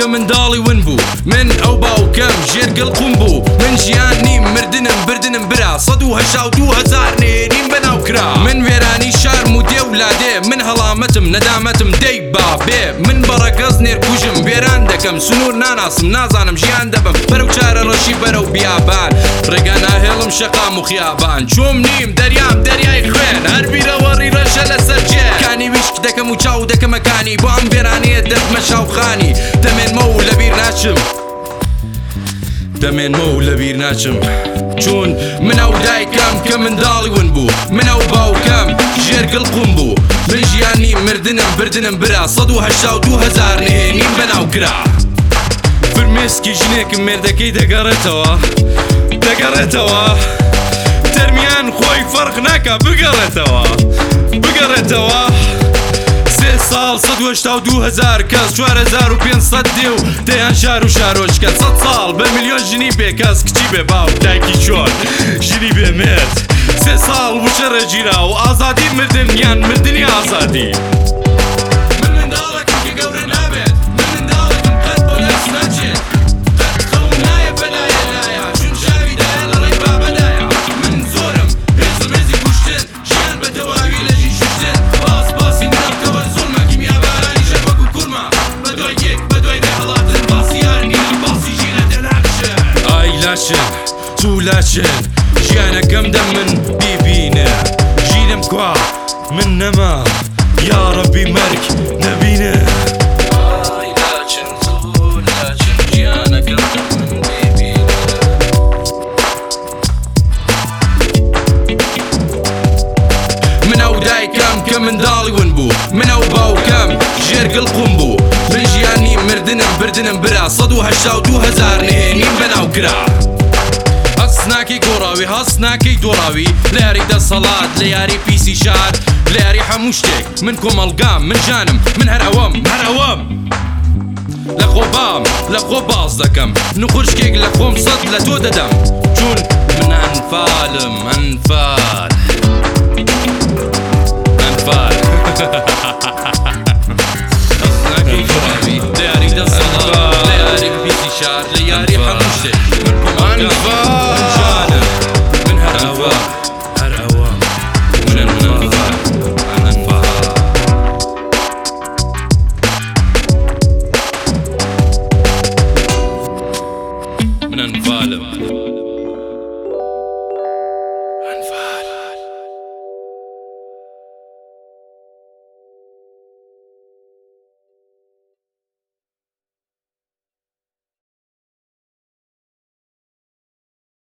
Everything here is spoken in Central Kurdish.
کە منداڵی ون بوو من ئەو باوکەم ژێرگەڵ قوم بوو من ژیان نیم مردنم بردنم برا 182,000 نێریم بەناو کرا من وێرانی شارم و دێ ولادێ من هەڵامەتم نەدامەتم دەی بابێ من بەڕەگەز نێرکوژم وێران دەکەم سنوور ناناسم نازانم ژیان دەبم بەرەو چارە ڕەشی بەرەو بیابان ڕێگا ناهێڵم شەقام و خیابان چۆم نیم دەریام دەریای خوێن هەر بیرەوەڕی ڕەشە لەسەر جێ کانی ویشک دەکەم و چاو دەکەمەکانی بۆ ئەم وێرانەیە دەبمە شاوخانی دەمێنمە و لەبیر ناچم دەمێنمە و لەبیر ناچم چون منەو دایکم کە منداڵی ون بوو منەو باوکەم ژێرگڵ قوم بوو من ژیانی مردنم بردنم برا 182,000 نهێنیم بەناو کرا فرمێسکی ژنێکم مێردەکەی دەگەڕێتەوە تەرمیان خۆی فەرق ناکە بگەڕێتەوە 3 ساڵ 182,000 کەس 4,500 دێ و دەیان شار و شارۆچکە 100 ساڵ بە ملیۆن ژنی بێ کەس کچی بێ باوک دایکی چۆن ژنی بێ مرد 3 ساڵ وچە ڕێگیرا و ئازادی مردن یان مردنی ئازادی توولاشن ژیانەکەم دەم من بیبینە ژیرم کوا من نەما یاڕەبی مەرگ نەبینە ژیانەکەم دەم من بیبینە منەو دایکم کە منداڵی ون بوو منەو باوکەم ژێرگڵ قوم بوو من ژیانی مردنم بردنم برا 182,000 نهێنیم بەناو کرا هەست ناکەی گۆڕاوی هەست ناکەی دۆڕاوی لە یاری دەسەڵات لە یاری پیسی شار لە یاری هەموو شتێک من کۆمەڵگام من جانم من هەر ئەوەم لە خۆبام لە خۆ باز دەکەم نوخورشکێک لە خۆم سەد لە تۆ دەدەم چون من ئەنفالم ئەنفال هەست ناکەی گۆڕاوی لە یاری دەسەڵات لە یاری پیسی شار لە یاری هەموو شتێک من کۆمەڵگام من أنفالم